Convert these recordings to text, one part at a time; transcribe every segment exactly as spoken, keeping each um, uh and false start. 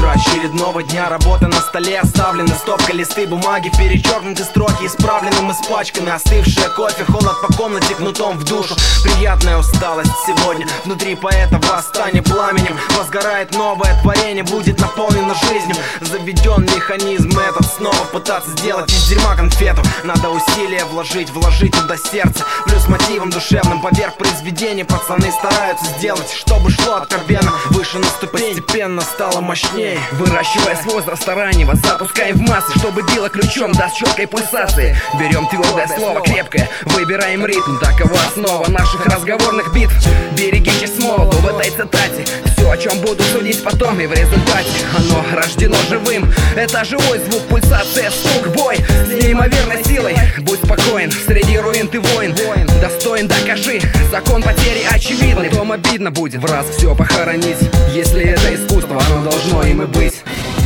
Утро очередного дня, работа на столе оставлены, стопка листы бумаги, перечеркнуты строки, исправлены, мы испачканы. Остывшее кофе, холод по комнате, кнутом в душу. Приятная усталость сегодня, внутри поэта восстание пламенем. Возгорает новое творение, будет наполнено жизнью. Заведен механизм этот, снова пытаться сделать из дерьма конфету. Надо усилия вложить, вложить туда сердце. Плюс мотивом душевным поверх произведения пацаны стараются сделать, чтобы шло откровенно выше на ступень, постепенно стало мощнее. Выращивая с возраста раннего, запускаем в массы, чтобы било ключом, даст четкой пульсации. Берем твердое слово, крепкое, выбираем ритм. Такова основа наших разговорных битв. Берегитесь с молоду в этой цитате. Все, о чем буду судить потом, и в результате оно рождено живым. Это живой звук, пульсация, стук, бой с неимоверной силой. Будь спокоен, среди руин ты воин. Достоин, докажи, закон потери очевидный. Потом обидно будет в раз все похоронить. Если это искусство, оно должно им и быть.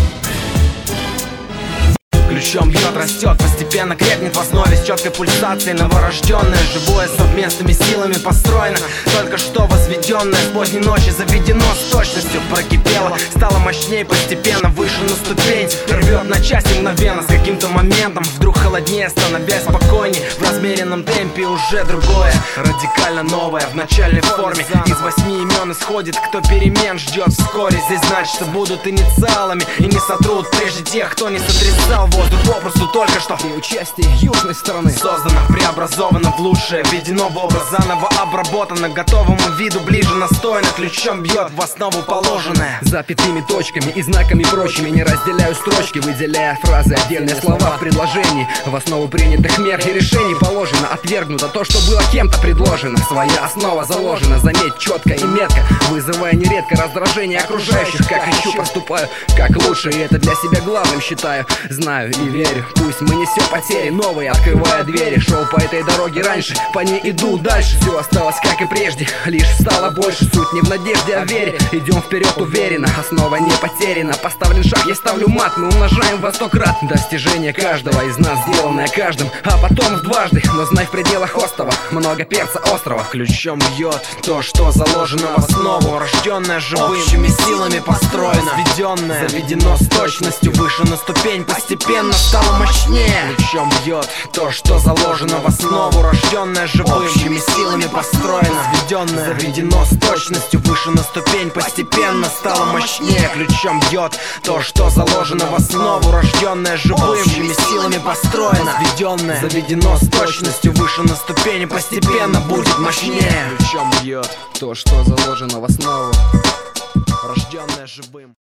Ключом бьет, растет, постепенно крепнет в основе с четкой пульсацией. Новорожденное, живое, совместными силами построено. Только что возведенное, с поздней ночи заведено, с точностью прокипело. Стало мощнее, постепенно выше на ступень. Рвет на части мгновенно, с каким-то моментом вдруг холоднее, становясь спокойней. В размеренном темпе уже другое, радикально новое, в начальной форме. Из восьми имен исходит, кто перемен ждет вскоре. Здесь значит, что будут инициалами и не сотрут прежде тех, кто не сотрясал воздух попросту только что. И участие южной стороны создано, преобразовано в лучшее, введено в образ, заново обработано, готовому виду ближе настояно. Ключом бьет в основу положенное. Запятыми точками и знаками прочими не разделяю строчки, выделяя фразы, отдельные слова в предложении. В основу принятых мер и решений положено, отвергнуто то, что было кем-то предложено. Своя основа заложена, заметь, четко и метко, вызывая нередко раздражение окружающих. Как хочу, поступаю как лучше, и это для себя главным считаю. Знаю и верю, пусть мы несем потери новые, открывая двери. Шел по этой дороге раньше, по ней иду дальше. Все осталось как и прежде, лишь стало больше. Суть не в надежде, а в вере. Идем вперед уверенно, основа не потеряна. Поставлен шаг, я ставлю мат, мы умножаем во сто крат. Достижение каждого из нас, сделанное каждым, а потом в дважды. Но знай, в пределах острова много перца острова. Ключом бьет то, что заложено в основу, рожденное живым, общими силами построено, введенное, заведено с точностью выше на ступень, постепенно стало мощнее. Ключом бьет то, что заложено в основу, рожденное живым, общими силами построено, введенное, заведено с точностью выше на ступень, постепенно стало мощнее. Ключом бьет то, что заложено в основу, рожденное живым, общими силами построено, введенное, заведено с точностью выше на ступень, и постепенно будет мощнее. Ключом бьет то, что заложено в основу, рожденное живым.